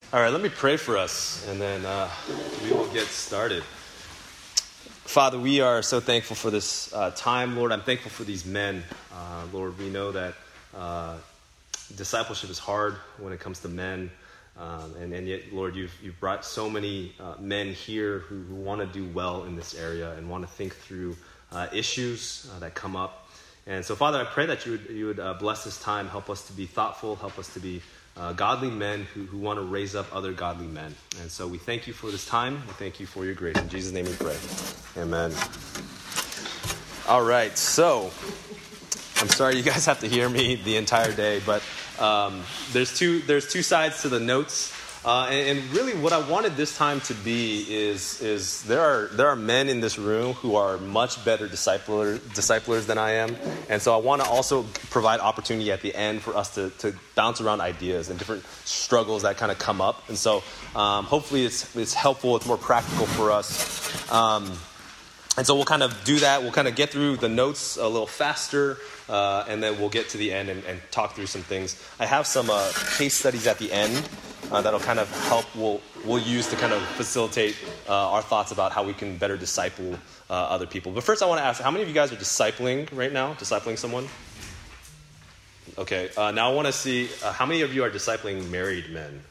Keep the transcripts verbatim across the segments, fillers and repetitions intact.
All right, let me pray for us, and then uh, we will get started. Father, we are so thankful for this uh, time, Lord. I'm thankful for these men. Uh, Lord, we know that uh, discipleship is hard when it comes to men, um, and, and yet, Lord, you've, you've brought so many uh, men here who, who want to do well in this area and want to think through uh, issues uh, that come up. And so, Father, I pray that you would, you would uh, bless this time, help us to be thoughtful, help us to be Uh, godly men who, who want to raise up other godly men. And so we thank you for this time. We thank you for your grace. In Jesus' name we pray. Amen. All right. So I'm sorry you guys have to hear me the entire day, but um, there's two there's two sides to the notes. Uh, and, and really what I wanted this time to be is is there are there are men in this room who are much better discipler, disciplers than I am. And so I want to also provide opportunity at the end for us to, to bounce around ideas and different struggles that kind of come up. And so um, hopefully it's it's helpful, it's more practical for us. Um, and so we'll kind of do that. We'll kind of get through the notes a little faster, uh, and then we'll get to the end and, and talk through some things. I have some uh, case studies at the end. Uh, that'll kind of help, we'll, we'll use to kind of facilitate uh, our thoughts about how we can better disciple uh, other people. But first I want to ask, how many of you guys are discipling right now? Discipling someone? Okay, uh, now I want to see, uh, how many of you are discipling married men?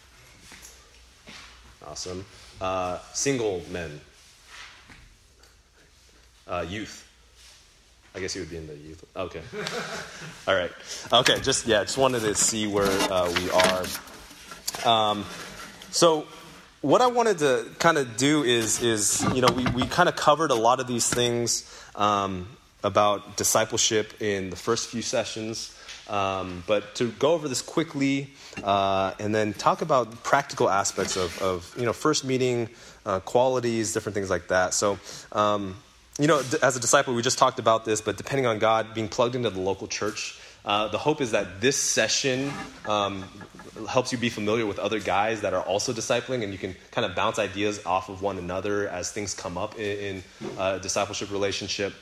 Awesome. Uh, single men? Uh, youth? I guess you would be in the youth. Okay. All right. Okay, just, yeah, just wanted to see where uh, we are. Um, so what I wanted to kind of do is, is, you know, we, we kind of covered a lot of these things, um, about discipleship in the first few sessions. Um, but to go over this quickly, uh, and then talk about practical aspects of, of, you know, first meeting, uh, qualities, different things like that. So, um, you know, as a disciple, we just talked about this, but depending on God, being plugged into the local church, uh, the hope is that this session, um, helps you be familiar with other guys that are also discipling, and you can kind of bounce ideas off of one another as things come up in, in a discipleship relationship.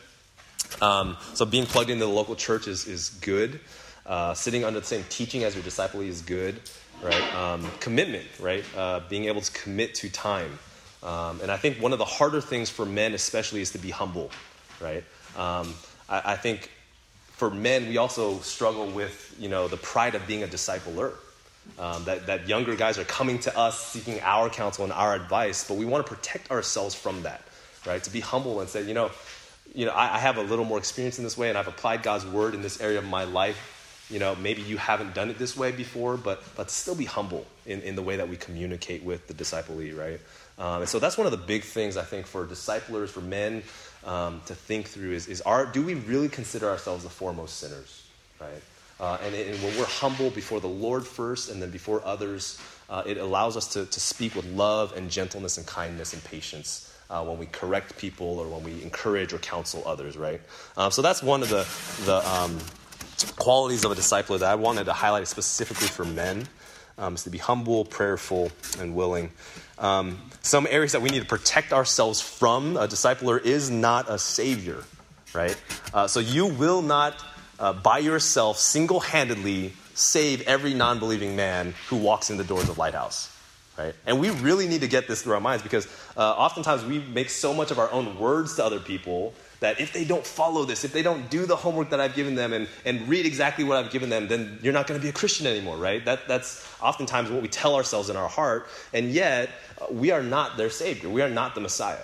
Um, so being plugged into the local church is, is good. Uh, sitting under the same teaching as your disciple is good, right? Um, commitment, right? Uh, being able to commit to time. Um, and I think one of the harder things for men especially is to be humble, right? Um, I, I think for men, we also struggle with, you know, the pride of being a discipler. Um, that, that younger guys are coming to us seeking our counsel and our advice, but we want to protect ourselves from that, right? To be humble and say, you know, you know, I, I have a little more experience in this way, and I've applied God's word in this area of my life. You know, maybe you haven't done it this way before, but but still be humble in, in the way that we communicate with the disciplee, right? Um, and so that's one of the big things I think for disciplers, for men, um, to think through is, is our, do we really consider ourselves the foremost sinners, right? Uh, and, it, and when we're humble before the Lord first and then before others, uh, it allows us to, to speak with love and gentleness and kindness and patience uh, when we correct people or when we encourage or counsel others, right? Um, so that's one of the, the um, qualities of a discipler that I wanted to highlight specifically for men, um, is to be humble, prayerful, and willing. Um, some areas that we need to protect ourselves from, a discipler is not a savior, right? Uh, so you will not... Uh, by yourself, single-handedly save every non-believing man who walks in the doors of Lighthouse, right? And we really need to get this through our minds because uh, oftentimes we make so much of our own words to other people that if they don't follow this, if they don't do the homework that I've given them and, and read exactly what I've given them, then you're not going to be a Christian anymore, right? That, that's oftentimes what we tell ourselves in our heart, and yet uh, we are not their Savior. We are not the Messiah.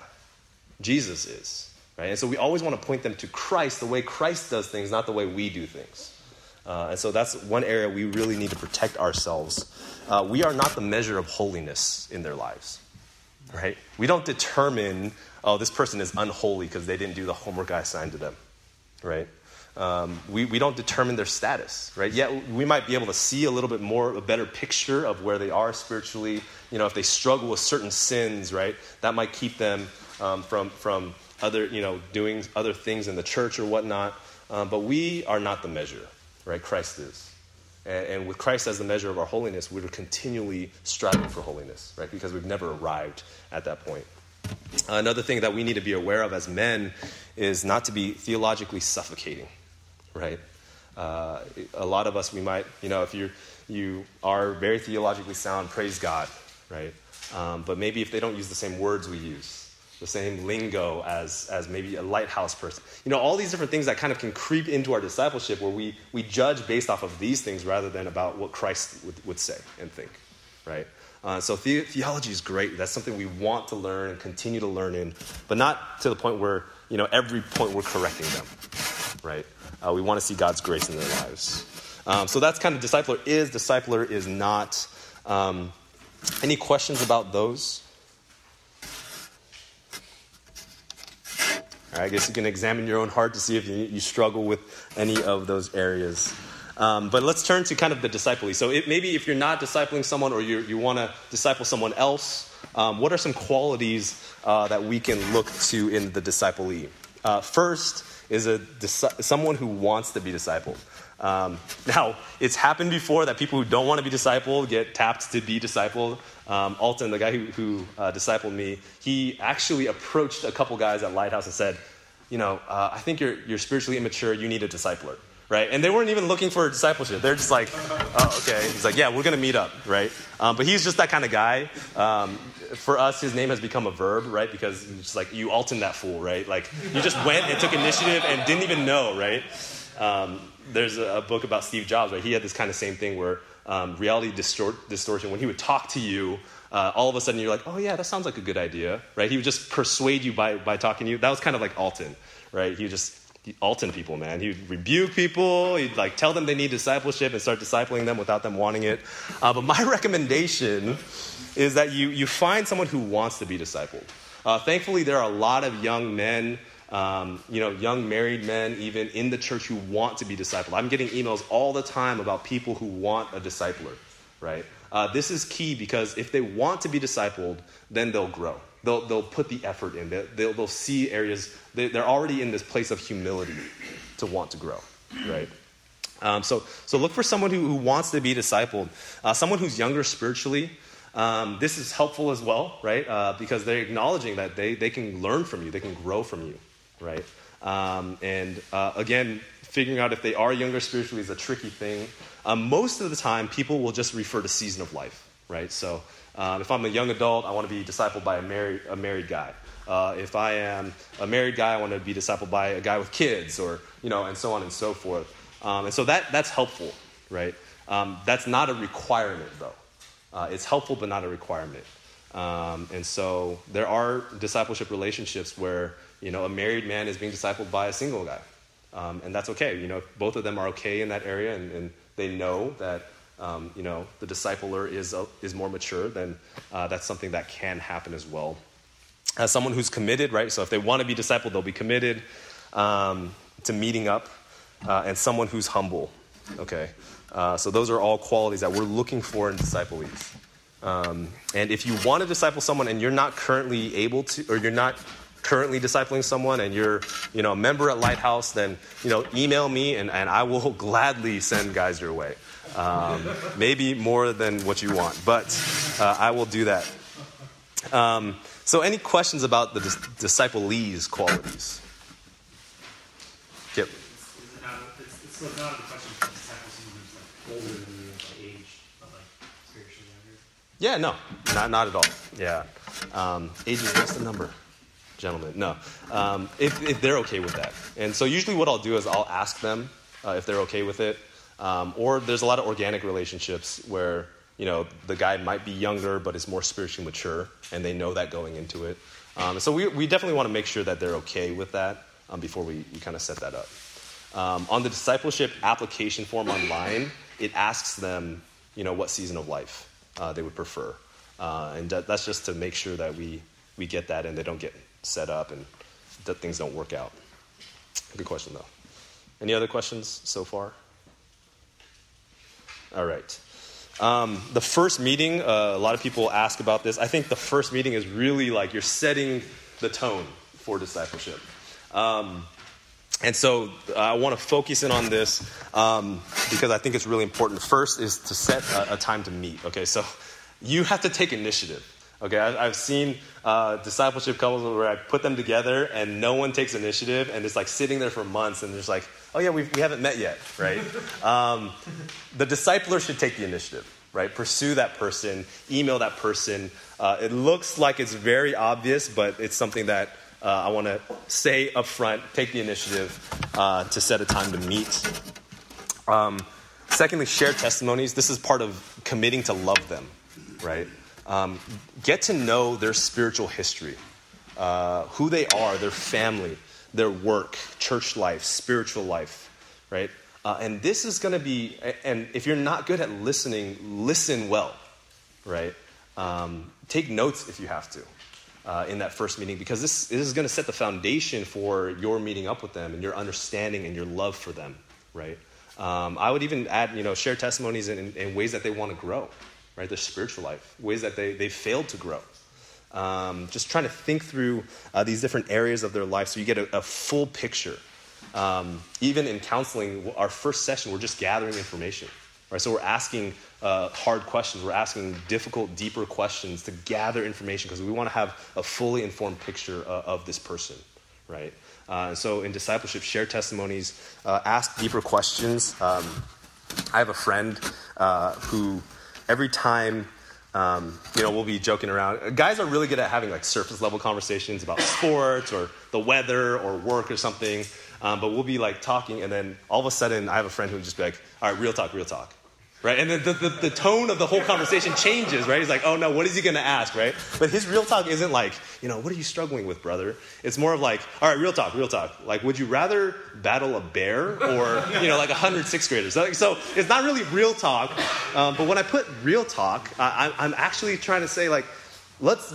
Jesus is. Right? And so we always want to point them to Christ, the way Christ does things, not the way we do things. Uh, and so that's one area we really need to protect ourselves. Uh, we are not the measure of holiness in their lives. Right? We don't determine, oh, this person is unholy because they didn't do the homework I assigned to them. Right? Um, we, we don't determine their status. Right? Yet we might be able to see a little bit more, a better picture of where they are spiritually. You know, if they struggle with certain sins, right, that might keep them um, from from... other, you know, doing other things in the church or whatnot. Um, but we are not the measure, right? Christ is. And, and with Christ as the measure of our holiness, we're continually striving for holiness, right? Because we've never arrived at that point. Uh, another thing that we need to be aware of as men is not to be theologically suffocating, right? Uh, a lot of us, we might, you know, if you're you are very theologically sound, praise God, right? Um, but maybe if they don't use the same words we use, the same lingo as as maybe a lighthouse person. You know, all these different things that kind of can creep into our discipleship where we, we judge based off of these things rather than about what Christ would, would say and think, right? Uh, so the- theology is great. That's something we want to learn and continue to learn in, but not to the point where, you know, every point we're correcting them, right? Uh, we want to see God's grace in their lives. Um, so that's kind of discipler is, discipler is not. Um, any questions about those? All right, I guess you can examine your own heart to see if you, you struggle with any of those areas. Um, but let's turn to kind of the discipling. So it, maybe if you're not discipling someone or you you want to disciple someone else, um, what are some qualities uh, that we can look to in the disciplee? Uh, first is a someone who wants to be discipled. Um, now, it's happened before that people who don't want to be discipled get tapped to be discipled. Um, Alton, the guy who, who uh, discipled me, he actually approached a couple guys at Lighthouse and said, you know, uh, I think you're you're spiritually immature. You need a discipler. Right? And they weren't even looking for discipleship. They're just like, oh, okay. He's like, yeah, we're going to meet up, right? Um, but he's just that kind of guy. Um, for us, his name has become a verb, right? Because it's just like, you Alton that fool, right? Like, you just went and took initiative and didn't even know, right? Um, there's a, a book about Steve Jobs, right? He had this kind of same thing where um, reality distort, distortion, when he would talk to you, uh, all of a sudden you're like, oh, yeah, that sounds like a good idea, right? He would just persuade you by, by talking to you. That was kind of like Alton, right? He would just... Alton people, man. He would rebuke people. He'd like tell them they need discipleship and start discipling them without them wanting it. Uh, but my recommendation is that you you find someone who wants to be discipled. Uh, thankfully, there are a lot of young men, um, you know, young married men even in the church who want to be discipled. I'm getting emails all the time about people who want a discipler, right? Uh, this is key because if they want to be discipled, then they'll grow. They'll they'll put the effort in. They'll they'll see areas. They, they're already in this place of humility to want to grow, right? Um, so so look for someone who, who wants to be discipled. Uh, someone who's younger spiritually. Um, this is helpful as well, right? Uh, because they're acknowledging that they they can learn from you. They can grow from you, right? Um, and uh, again, figuring out if they are younger spiritually is a tricky thing. Um, most of the time, people will just refer to season of life, right? So. Um, if I'm a young adult, I want to be discipled by a married a married guy. Uh, if I am a married guy, I want to be discipled by a guy with kids, or you know, and so on and so forth. Um, and so that that's helpful, right? Um, that's not a requirement, though. Uh, it's helpful, but not a requirement. Um, and so there are discipleship relationships where you know a married man is being discipled by a single guy, um, and that's okay. You know, if both of them are okay in that area, and, and they know that. Um, you know, the discipler is uh, is more mature, then uh, that's something that can happen as well. As someone who's committed, right? So if they want to be discipled, they'll be committed um, to meeting up, uh, and someone who's humble. Okay, uh, so those are all qualities that we're looking for in disciplees. Um, and if you want to disciple someone and you're not currently able to, or you're not currently discipling someone, and you're you know a member at Lighthouse, then you know email me, and, and I will gladly send guys your way. Um, maybe more than what you want, but uh, I will do that. Um, so any questions about the dis- disciplees qualities? Yep. Is it not, it's, it's still not a question for disciples who's like older than you by age, but like spiritually younger? Yeah, no, not not at all. Yeah. Um, age is just a number, gentlemen. No. Um, if, if they're okay with that. And so usually what I'll do is I'll ask them uh, if they're okay with it. Um, or there's a lot of organic relationships where, you know, the guy might be younger but is more spiritually mature, and they know that going into it. Um, so we, we definitely want to make sure that they're okay with that um, before we, we kind of set that up. Um, on the discipleship application form online, it asks them, you know, what season of life uh, they would prefer. Uh, and that, that's just to make sure that we, we get that and they don't get set up and that things don't work out. Good question, though. Any other questions so far? All right. Um, the first meeting, uh, a lot of people ask about this. I think the first meeting is really like you're setting the tone for discipleship. Um, and so uh, I want to focus in on this um, because I think it's really important. First is to set a, a time to meet. Okay, so you have to take initiative. Okay, I, I've seen uh, discipleship couples where I put them together and no one takes initiative, and it's like sitting there for months, and there's like, Oh yeah, we've, we haven't met yet, right? Um, the discipler should take the initiative, right? Pursue that person, email that person. Uh, it looks like it's very obvious, but it's something that uh, I want to say up front. Take the initiative uh, to set a time to meet. Um, secondly, share testimonies. This is part of committing to love them, right? Um, get to know their spiritual history, uh, who they are, their family, their work, church life, spiritual life, right? Uh, and this is going to be, and if you're not good at listening, listen well, right? Um, take notes if you have to uh, in that first meeting, because this, this is going to set the foundation for your meeting up with them and your understanding and your love for them, right? Um, I would even add, you know, share testimonies in, in ways that they want to grow, right? Their spiritual life, ways that they, they failed to grow. Um, just trying to think through uh, these different areas of their life so you get a, a full picture. Um, even in counseling, our first session, we're just gathering information, right? So we're asking uh, hard questions. We're asking difficult, deeper questions to gather information because we want to have a fully informed picture uh, of this person, right? Uh, so in discipleship, share testimonies, uh, ask deeper questions. Um, I have a friend uh, who every time... Um, you know, we'll be joking around. Guys are really good at having like surface level conversations about sports or the weather or work or something. Um, but we'll be like talking, and then all of a sudden, I have a friend who would just be like, "All right, real talk, real talk," right? And then the, the, the tone of the whole conversation changes, right? He's like, "Oh no, what is he going to ask?" Right? But his real talk isn't like, you know, what are you struggling with, brother? It's more of like, "All right, real talk, real talk. Like, would you rather battle a bear or you know, like a hundred sixth graders?" So, so it's not really real talk. Um, but when I put real talk, I, I'm actually trying to say like, let's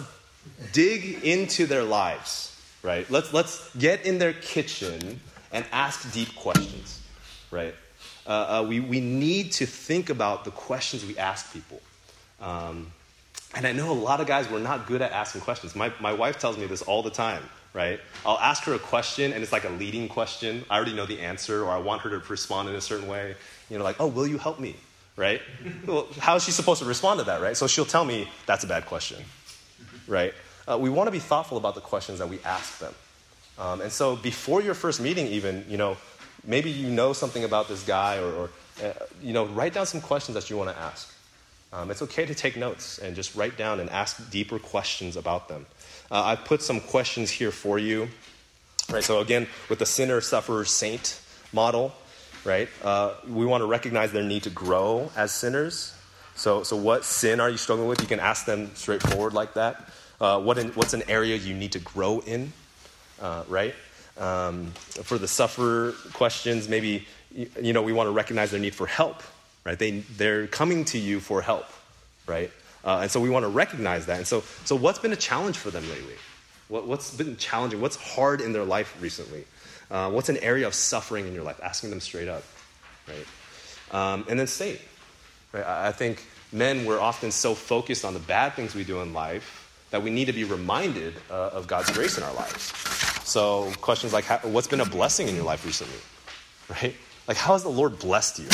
dig into their lives, right? Let's let's get in their kitchen and ask deep questions, right? Uh, uh, we, we need to think about the questions we ask people. Um, and I know a lot of guys, we're not good at asking questions. My, my wife tells me this all the time, right? I'll ask her a question, and it's like a leading question. I already know the answer, or I want her to respond in a certain way. You know, like, "Oh, will you help me?" Right? Well, how is she supposed to respond to that, right? So she'll tell me, "That's a bad question," right? Uh, we want to be thoughtful about the questions that we ask them. Um, and so before your first meeting even, you know, maybe you know something about this guy or, or uh, you know, write down some questions that you want to ask. Um, it's okay to take notes and just write down and ask deeper questions about them. Uh, I've put some questions here for you. Right, so again, with the sinner, sufferer, saint model, right, uh, we want to recognize their need to grow as sinners. So, so what sin are you struggling with? You can ask them straightforward like that. Uh, what in, what's an area you need to grow in? Uh, right? Um, for the sufferer questions, maybe, you, you know, we want to recognize their need for help, right? They, they're coming to you for help, right? Uh, and so we want to recognize that. And so, so what's been a challenge for them lately? What, what's been challenging? What's hard in their life recently? Uh, what's an area of suffering in your life? Asking them straight up, right? Um, and then saint, right? I, I think men, we're often so focused on the bad things we do in life that we need to be reminded uh, of God's grace in our lives. So questions like, how, what's been a blessing in your life recently, right? Like, how has the Lord blessed you?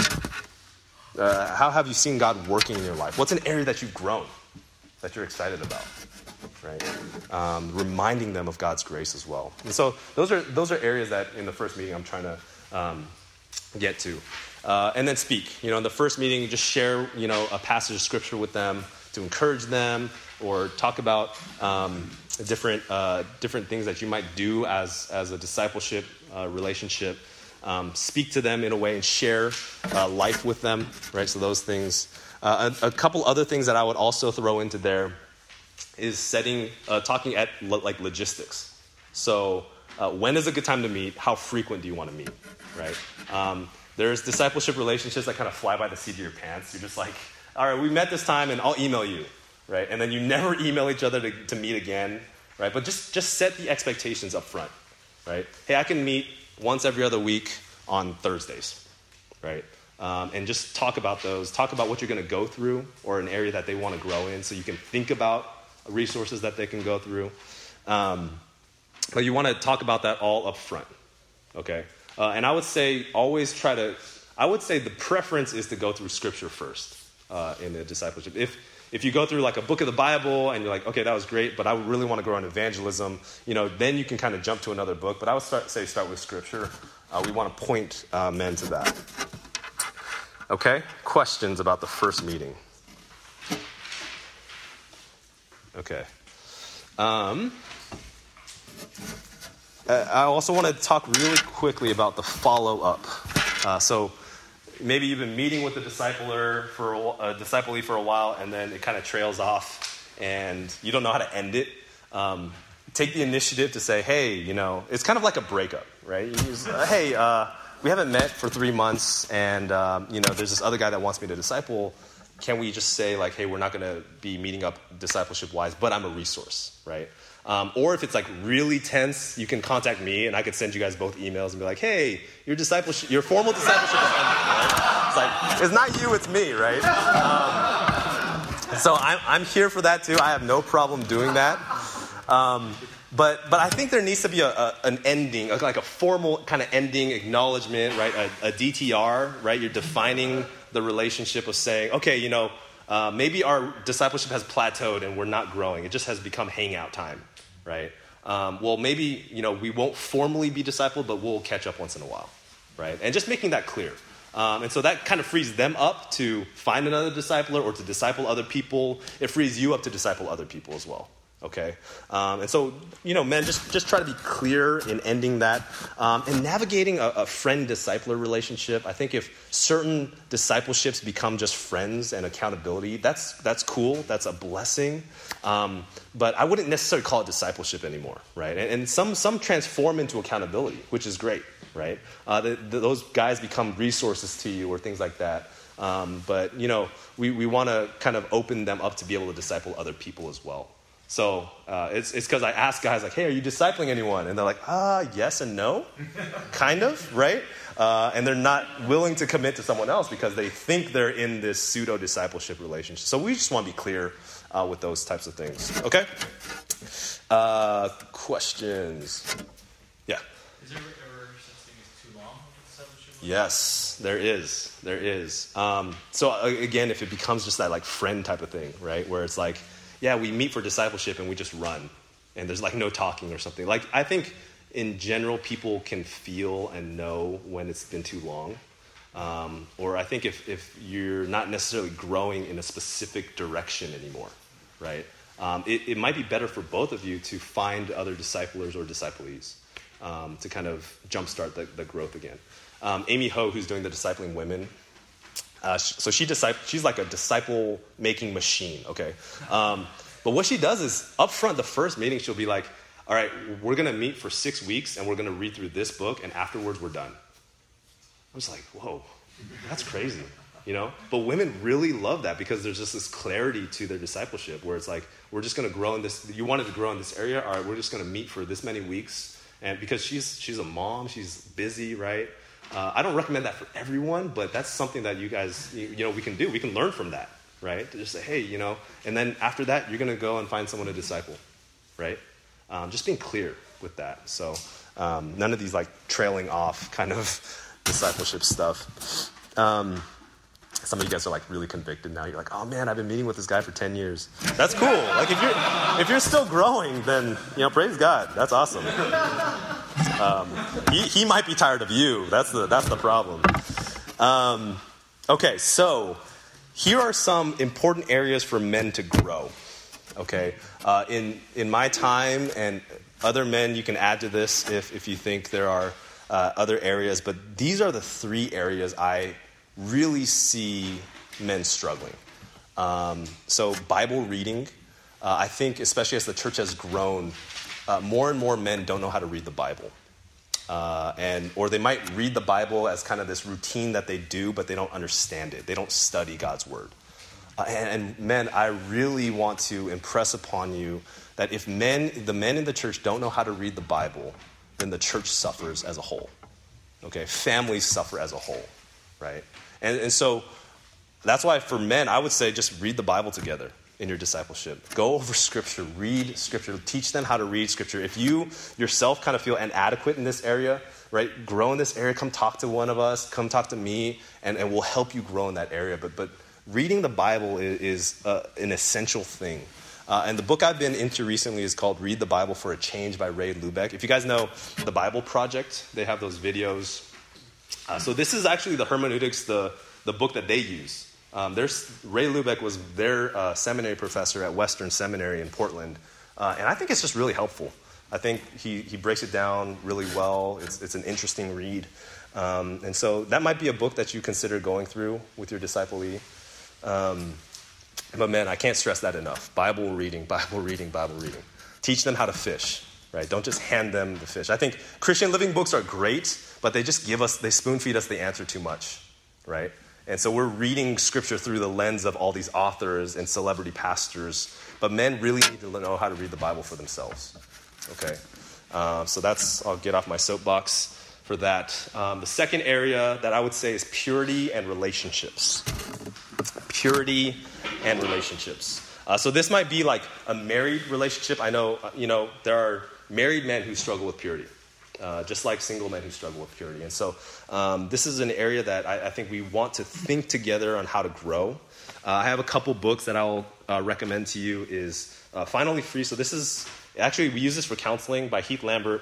Uh, how have you seen God working in your life? What's an area that you've grown, that you're excited about, right? Um, reminding them of God's grace as well. And so those are those are areas that in the first meeting I'm trying to um, get to. Uh, and then speak. You know, in the first meeting, just share, you know, a passage of scripture with them to encourage them, or talk about um, different uh, different things that you might do as as a discipleship uh, relationship. Um, speak to them in a way and share uh, life with them, right? So those things. Uh, a, a couple other things that I would also throw into there is setting, uh, talking at lo- like logistics. So uh, when is a good time to meet? How frequent do you want to meet, right? Um, there's discipleship relationships that kind of fly by the seat of your pants. You're just like, all right, we met this time and I'll email you, right? And then you never email each other to, to meet again, right? But just, just set the expectations up front, right? Hey, I can meet once every other week on Thursdays, right? Um, and just talk about those. Talk about what you're going to go through or an area that they want to grow in so you can think about resources that they can go through. Um, but you want to talk about that all up front, okay? Uh, and I would say always try to, I would say the preference is to go through Scripture first uh, in the discipleship. If If you go through like a book of the Bible and you're like, okay, that was great, but I really want to grow in evangelism, you know, then you can kind of jump to another book. But I would start, say start with Scripture Uh, we want to point uh, men to that. Okay? Questions about the first meeting? Okay. Um, I also want to talk really quickly about the follow-up. Uh, so maybe you've been meeting with the discipler for a, a disciplee for a while, and then it kind of trails off, and you don't know how to end it. Um, take the initiative to say, hey, you know, it's kind of like a breakup, right? You just, uh, hey, uh, we haven't met for three months, and, um, you know, there's this other guy that wants me to disciple. Can we just say, like, hey, we're not going to be meeting up discipleship-wise, but I'm a resource, right? Um, or if it's, like, really tense, you can contact me, and I could send you guys both emails and be like, hey, your discipleship, your formal discipleship is ending, right? It's like, it's not you, it's me, right? Um, so I'm, I'm here for that, too. I have no problem doing that. Um, but but I think there needs to be a, a, an ending, like a formal kind of ending acknowledgement, right? A, a D T R, right? You're defining the relationship of saying, okay, you know, uh, maybe our discipleship has plateaued and we're not growing. It just has become hangout time, right? Um, well, maybe, you know, we won't formally be discipled, but we'll catch up once in a while, right? And just making that clear. Um, and so that kind of frees them up to find another discipler or to disciple other people. It frees you up to disciple other people as well. Okay, um, and so, you know, men, just, just try to be clear in ending that. Um, and navigating a, a friend-discipler relationship, I think if certain discipleships become just friends and accountability, that's that's cool, that's a blessing. Um, but I wouldn't necessarily call it discipleship anymore, right? And, and some some transform into accountability, which is great, right? Uh, the, the, those guys become resources to you or things like that. Um, but, you know, we, we want to kind of open them up to be able to disciple other people as well. So uh, it's it's because I ask guys like, hey, are you discipling anyone? And they're like, ah, yes and no, kind of, right? Uh, and they're not willing to commit to someone else because they think they're in this pseudo-discipleship relationship. So we just want to be clear uh, with those types of things. Okay? Uh, questions? Yeah. Is there ever such thing as too long of discipleship? Yes, there is. There is. Um, so uh, again, if it becomes just that like friend type of thing, right, where it's like, yeah, we meet for discipleship and we just run, and there's like no talking or something. Like I think in general, people can feel and know when it's been too long. Um, or I think if, if you're not necessarily growing in a specific direction anymore, right? Um, it, it might be better for both of you to find other disciplers or disciplees um, to kind of jumpstart the, the growth again. Um, Amy Ho, who's doing the Discipling Women, uh, so she disciple, she's like a disciple-making machine, okay? Um, but what she does is, up front, the first meeting, she'll be like, all right, we're going to meet for six weeks, and we're going to read through this book, and afterwards we're done. I was like, whoa, that's crazy, you know? But women really love that because there's just this clarity to their discipleship where it's like, we're just going to grow in this, you wanted to grow in this area, all right, we're just going to meet for this many weeks. And because she's she's a mom, she's busy, right? Uh, I don't recommend that for everyone, but that's something that you guys, you, you know, we can do. We can learn from that, right? To just say, hey, you know, and then after that, you're going to go and find someone to disciple, right? Um, just being clear with that. So um, none of these like trailing off kind of discipleship stuff. Um, some of you guys are like really convicted now. You're like, oh man, I've been meeting with this guy for ten years. That's cool. Like if you're if you're still growing, then you know, praise God. That's awesome. Um, he he might be tired of you. That's the that's the problem. Um, okay, so here are some important areas for men to grow. Okay, uh, in in my time, and other men, you can add to this if if you think there are uh, other areas. But these are the three areas I really see men struggling. Um, so Bible reading, uh, I think, especially as the church has grown, uh, more and more men don't know how to read the Bible. Uh, and or they might read the Bible as kind of this routine that they do, but they don't understand it. They don't study God's word. Uh, and, and men, I really want to impress upon you that if men, the men in the church don't know how to read the Bible, then the church suffers as a whole. Okay, families suffer as a whole, right? And, and so that's why for men, I would say just read the Bible together in your discipleship. Go over Scripture, read Scripture, teach them how to read Scripture. If you yourself kind of feel inadequate in this area, right, grow in this area, come talk to one of us, come talk to me, and, and we'll help you grow in that area. But but reading the Bible is, is uh, an essential thing. Uh, and the book I've been into recently is called Read the Bible for a Change by Ray Lubeck. If you guys know the Bible Project, they have those videos. Uh, so this is actually the hermeneutics, the, the book that they use. Um, there's, Ray Lubeck was their uh, seminary professor at Western Seminary in Portland. Uh, and I think it's just really helpful. I think he, he breaks it down really well. It's, it's an interesting read. Um, and so that might be a book that you consider going through with your disciplee. Um, but man, I can't stress that enough. Bible reading, Bible reading, Bible reading. Teach them how to fish, right? Don't just hand them the fish. I think Christian living books are great, but they just give us, they spoon feed us the answer too much, right? And so we're reading scripture through the lens of all these authors and celebrity pastors, but men really need to know how to read the Bible for themselves, okay? Uh, so that's, I'll get off my soapbox for that. Um, the second area that I would say is purity and relationships. Purity and relationships. Uh, so this might be like a married relationship. I know, uh, you know, there are married men who struggle with purity. Uh, just like single men who struggle with purity. And so um, this is an area that I, I think we want to think together on how to grow. Uh, I have a couple books that I'll uh, recommend to you is uh, Finally Free. So this is, actually we use this for counseling by Heath Lambert.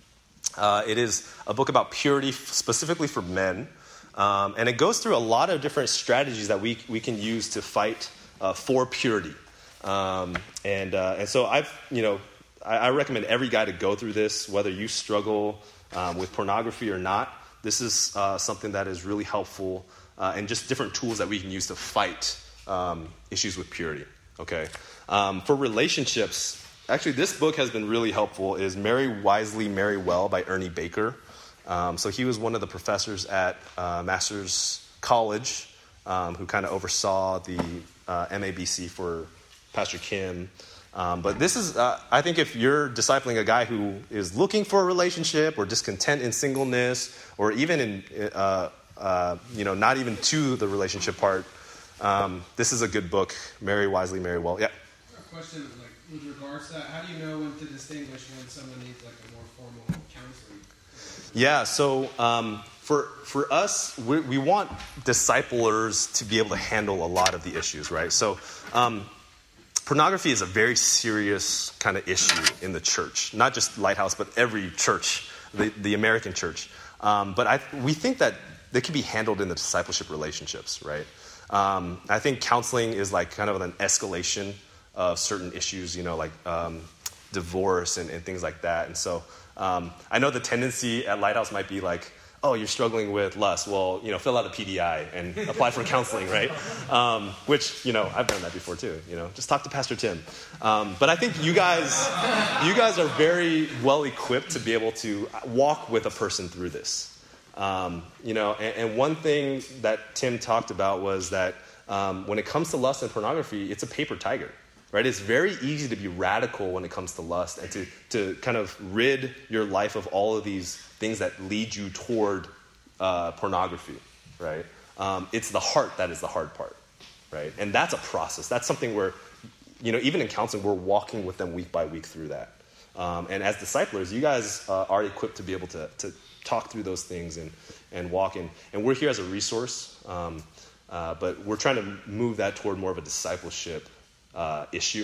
Uh, it is a book about purity specifically for men. Um, and it goes through a lot of different strategies that we, we can use to fight uh, for purity. Um, and, uh, and so I've, you know, I recommend every guy to go through this, whether you struggle um, with pornography or not. This is uh, something that is really helpful uh, and just different tools that we can use to fight um, issues with purity, okay? Um, for relationships, actually this book has been really helpful, is Marry Wisely, Marry Well by Ernie Baker. Um, so he was one of the professors at uh, Masters College um, who kind of oversaw the uh, M A B C for Pastor Kim. Um, but this is, uh, I think if you're discipling a guy who is looking for a relationship or discontent in singleness or even in, uh, uh, you know, not even to the relationship part, um, this is a good book, Marry Wisely, Marry Well. Yeah? A question, like, with regards to that, how do you know when to distinguish when someone needs, like, a more formal counseling? Yeah, so um, for for us, we, we want disciplers to be able to handle a lot of the issues, right? So, um pornography is a very serious kind of issue in the church, not just Lighthouse, but every church, the, the American church. Um, but I, we think that they can be handled in the discipleship relationships, right? Um, I think counseling is like kind of an escalation of certain issues, you know, like um, divorce and, and things like that. And so um, I know the tendency at Lighthouse might be like, oh, you're struggling with lust. Well, you know, fill out a P D I and apply for counseling, right? Um, which, you know, I've done that before too. You know, just talk to Pastor Tim. Um, but I think you guys, you guys are very well equipped to be able to walk with a person through this. Um, you know, and, and one thing that Tim talked about was that um, when it comes to lust and pornography, it's a paper tiger. Right? It's very easy to be radical when it comes to lust and to, to kind of rid your life of all of these things that lead you toward uh, pornography, right? Um, it's the heart that is the hard part, right? And that's a process. That's something where, you know, even in counseling, we're walking with them week by week through that. Um, and as disciplers, you guys uh, are equipped to be able to, to talk through those things and, and walk in. And we're here as a resource, um, uh, but we're trying to move that toward more of a discipleship Uh, issue.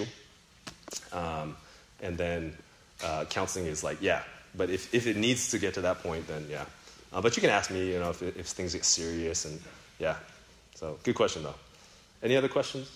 Um, and then uh, counseling is like, yeah, but if, if it needs to get to that point, then yeah. Uh, but you can ask me, you know, if, if things get serious and yeah. So good question though. Any other questions?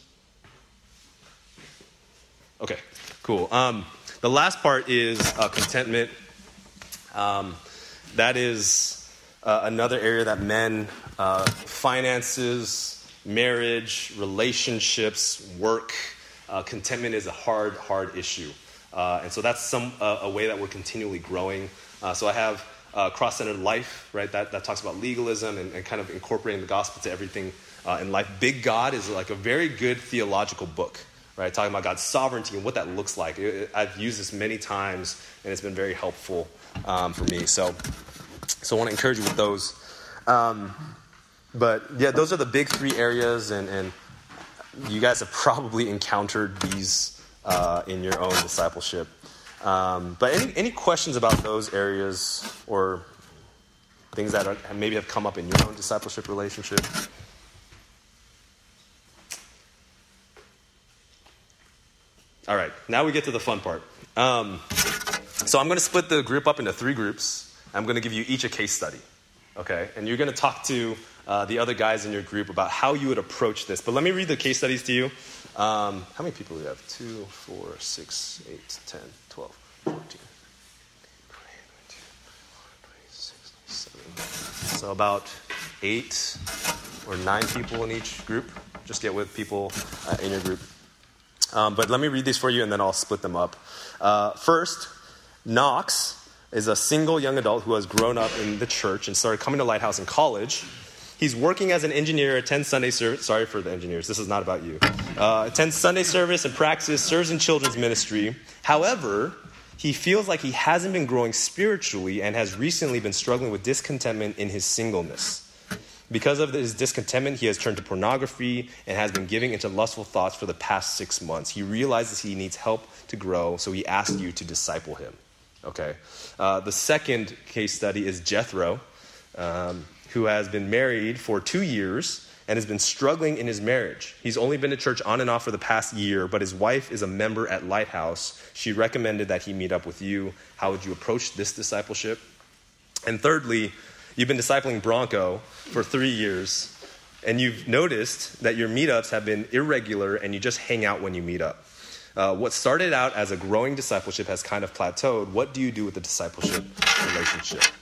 Okay, cool. Um, the last part is uh, contentment. Um, that is uh, another area that men, uh, finances, marriage, relationships, work, Uh, contentment is a hard, hard issue. Uh, and so that's some uh, a way that we're continually growing. Uh, so I have uh, Cross-Centered Life, right? That, that talks about legalism and, and kind of incorporating the gospel to everything uh, in life. Big God is like a very good theological book, right? Talking about God's sovereignty and what that looks like. It, it, I've used this many times, and it's been very helpful um, for me. So, so I want to encourage you with those. Um, but yeah, those are the big three areas, and, and you guys have probably encountered these uh, in your own discipleship. Um, but any any questions about those areas or things that are, maybe have come up in your own discipleship relationship? All right, now we get to the fun part. Um, so I'm going to split the group up into three groups. I'm going to give you each a case study, okay? And you're going to talk to uh, the other guys in your group about how you would approach this. But let me read the case studies to you. Um, how many people do we have? Two, four, six, eight, ten, twelve, fourteen. So about eight or nine people in each group. Just get with people uh, in your group. Um, but let me read these for you, and then I'll split them up. Uh, first, Knox is a single young adult who has grown up in the church and started coming to Lighthouse in college. He's working as an engineer, attends Sunday service. Sorry for the engineers. This is not about you. Uh, attends Sunday service and practices, serves in children's ministry. However, he feels like he hasn't been growing spiritually and has recently been struggling with discontentment in his singleness. Because of his discontentment, he has turned to pornography and has been giving into lustful thoughts for the past six months. He realizes he needs help to grow, so he asked you to disciple him. Okay. Uh, the second case study is Jethro, um, who has been married for two years and has been struggling in his marriage. He's only been to church on and off for the past year, but his wife is a member at Lighthouse. She recommended that he meet up with you. How would you approach this discipleship? And thirdly, you've been discipling Bronco for three years, and you've noticed that your meetups have been irregular and you just hang out when you meet up. Uh, what started out as a growing discipleship has kind of plateaued. What do you do with the discipleship relationship?